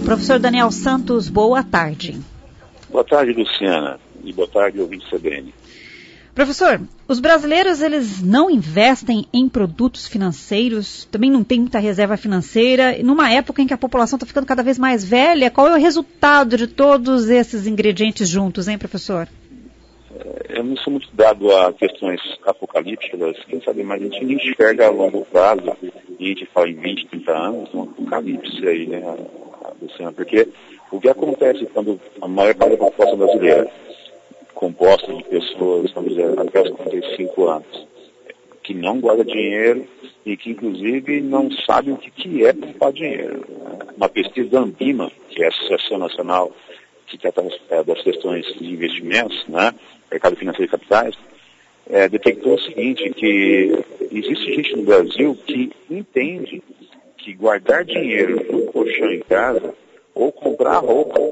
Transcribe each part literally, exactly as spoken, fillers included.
Professor Daniel Santos, boa tarde. Boa tarde, Luciana, e boa tarde, ouvinte C B N. Professor, os brasileiros, eles não investem em produtos financeiros, também não tem muita reserva financeira, numa época em que a população está ficando cada vez mais velha, qual é o resultado de todos esses ingredientes juntos, hein, professor? Eu não sou muito dado a questões apocalípticas, quem sabe, mas a gente não enxerga a longo prazo, e a gente fala em vinte, trinta anos, um apocalipse aí, né, Luciana, porque o que acontece quando a maior parte da população brasileira, composta de pessoas, vamos dizer, até os quarenta e cinco anos, que não guarda dinheiro e que, inclusive, não sabe o que, que é poupar dinheiro. Uma pesquisa da Ambima, que é a Associação Nacional que trata das questões de investimentos, né, mercado financeiro e capitais, é, detectou o seguinte, que existe gente no Brasil que entende que guardar dinheiro no colchão em casa ou comprar roupa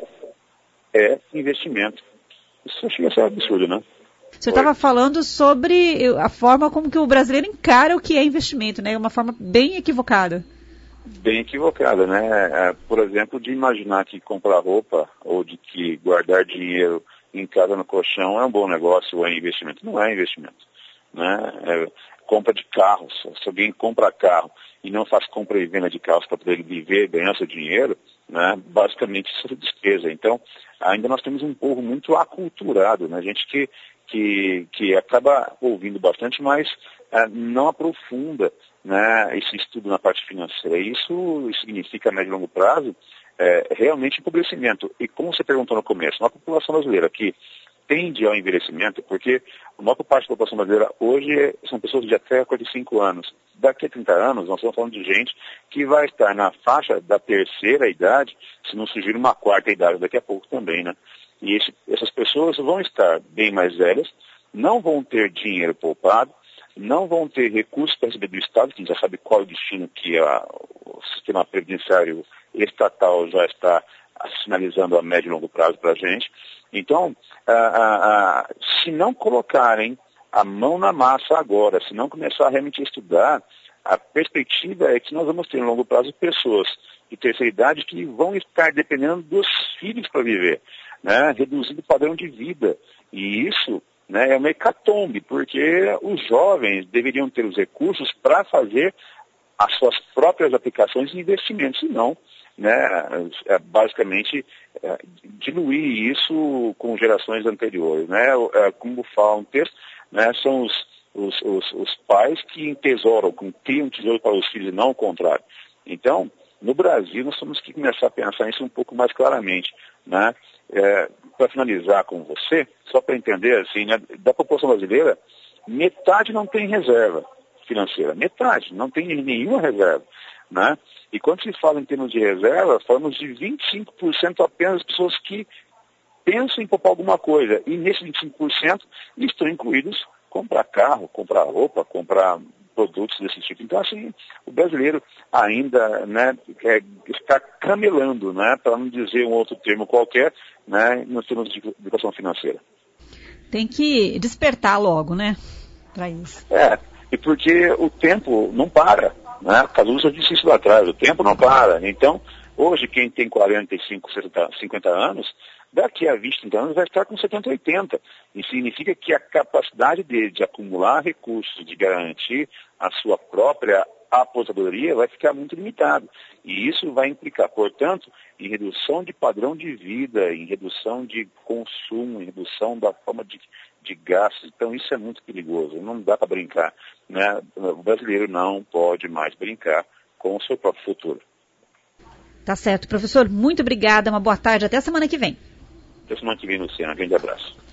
é investimento. Isso chega a ser absurdo, né? O senhor estava falando sobre a forma como que o brasileiro encara o que é investimento, né? Uma forma bem equivocada. Bem equivocada, né? Por exemplo, de imaginar que comprar roupa ou de que guardar dinheiro em casa no colchão é um bom negócio ou é investimento. Não é investimento, né? É compra de carros. Se alguém compra carro e não faz compra e venda de carros para poder viver, ganhar seu dinheiro, né? Basicamente isso é despesa. Então, ainda nós temos um povo muito aculturado, né? Gente que, que, que acaba ouvindo bastante, mas uh, não aprofunda, né, esse estudo na parte financeira. Isso significa, a médio e longo prazo, é, realmente empobrecimento. E como você perguntou no começo, uma população brasileira que tende ao envelhecimento, porque a maior parte da população brasileira hoje são pessoas de até quarenta e cinco anos. Daqui a trinta anos, nós estamos falando de gente que vai estar na faixa da terceira idade, se não surgir uma quarta idade daqui a pouco também, né? E esse, essas pessoas vão estar bem mais velhas, não vão ter dinheiro poupado, não vão ter recursos para receber do Estado, que a gente já sabe qual é o destino que a, o sistema previdenciário estatal já está sinalizando a médio e longo prazo para a gente. Então, ah, ah, ah, se não colocarem a mão na massa agora, se não começar a realmente estudar, a perspectiva é que nós vamos ter, no longo prazo, pessoas de terceira idade que vão estar dependendo dos filhos para viver, né, reduzindo o padrão de vida. E isso, né, é uma hecatombe, porque os jovens deveriam ter os recursos para fazer as suas próprias aplicações e investimentos, e não, né, é, basicamente é, diluir isso com gerações anteriores, né, é, como fala um texto, né, são os, os, os, os pais que entesouram, que criam tesouro para os filhos e não o contrário. Então, no Brasil, nós temos que começar a pensar isso um pouco mais claramente, né. É, para finalizar com você, só para entender, assim, né, da população brasileira, metade não tem reserva financeira, metade, não tem nenhuma reserva, né? E quando se fala em termos de reserva, falamos de vinte e cinco por cento apenas de pessoas que pensam em poupar alguma coisa, e nesses vinte e cinco por cento estão incluídos comprar carro, comprar roupa, comprar produtos desse tipo. Então, assim, o brasileiro ainda, né, é, está camelando, né, para não dizer um outro termo qualquer, né, nos termos de educação financeira. Tem que despertar logo, né, para isso. É, e porque o tempo não para, né, Cazuza disse isso lá atrás, o tempo não para. Então, hoje, quem tem quarenta e cinco, cinquenta anos, daqui a vinte, trinta anos vai estar com setenta, oitenta. E significa que a capacidade dele de acumular recursos, de garantir a sua própria aposentadoria vai ficar muito limitado. E isso vai implicar, portanto, em redução de padrão de vida, em redução de consumo, em redução da forma de, de gastos. Então isso é muito perigoso, não dá para brincar, né? O brasileiro não pode mais brincar com o seu próprio futuro. Tá certo. Professor, muito obrigada, uma boa tarde, até a semana que vem. Até semana que vem, Luciana. Um grande abraço.